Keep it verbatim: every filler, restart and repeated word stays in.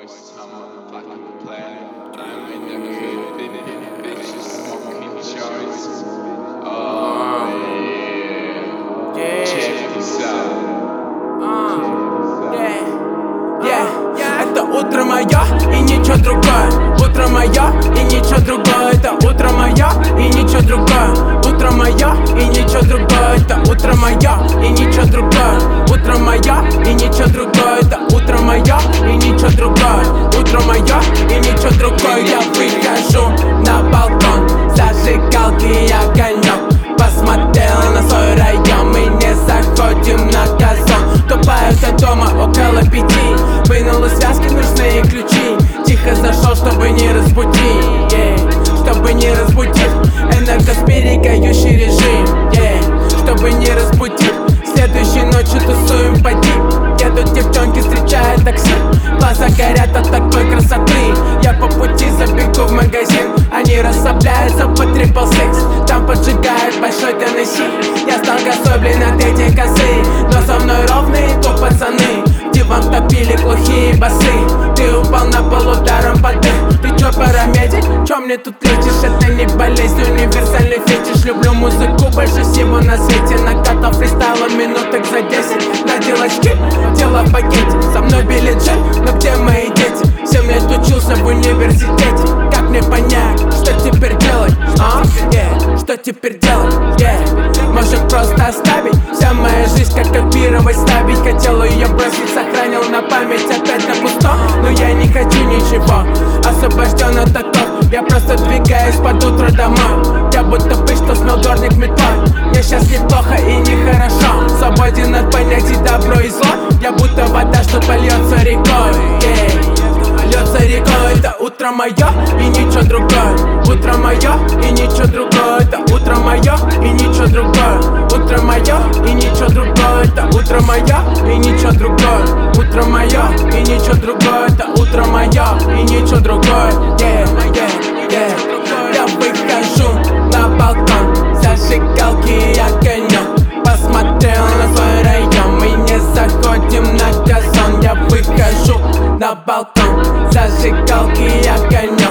worst time on the fucking planet. I'm in the hood, been bitches smoking joints. Oh yeah, Yeah. check this out. Uh, yeah, yeah, yeah. Это утро мое и ничего другое. Утро мое и ничего другое. Это утро мое и ничего другое. Утро мое и ничего другое. Это утро мое и ничего другое. Утро мое и ничего другое. Это утро мое и ничего другое. Утро мое и ничего другое. Я выхожу на балкон, зажигалки и огонек. Посмотрел на свой район, мы не заходим на газон. Тупаю до дома около пяти, вынула связки, нужны ключи. Тихо зашел, чтобы не разбудить, yeah. Чтобы не разбудить энергосберегающий режим, yeah. Чтобы не разбудить, следующей ночью тусуем поди. Едут девчонки, встречают такси, глаза горят от такой красоты. Я по пути забегу в магазин, они расслабляются по трипл секс. Там поджигают большой Теннесси. Я стал газой, блин, от эти косы, но со мной ровные то пацаны. Диван топили глухие басы. Ты упал на пол ударом под дых. Ты чё, парамедик? Чё мне тут лечишь? Это не болезнь, универсальный фетиш. Люблю музыку больше всего на свете. Накатал фристайлом минуток за десять. Надел очки, дело в пакете. Со мной Билли Джин, но где мои дети? Семь лет учился в университете. Как мне понять, что теперь делать? А? Yeah. Что теперь делать? Yeah. Может просто оставить? Вся моя жизнь как копировать, ставить. Хотел ее бросить, сохранил на память. Опять на пусто, но я не хочу ничего. Освобожден от оков, я просто двигаюсь под утро домой. Я будто пыль, что смел дворник метлой. Мне сейчас неплохо и нехорошо. Свободен от понятий добро и зло. Я будто вода, что польется рекой, yeah. Льется рекой, это утро мое и ничего другое. Утро мое и ничего другое. Это утро мое и ничего другое. Утро мое и ничего другое. Это утро мое и ничего другое. Утро мое и ничего другое. Это утро мое и ничего другое. Yeah, yeah, yeah. Я выхожу на балкон, зажигалки и огонек. Посмотрел на свой район, мы не заходим на газон. Я выхожу на балкон, зажигалки и огонек.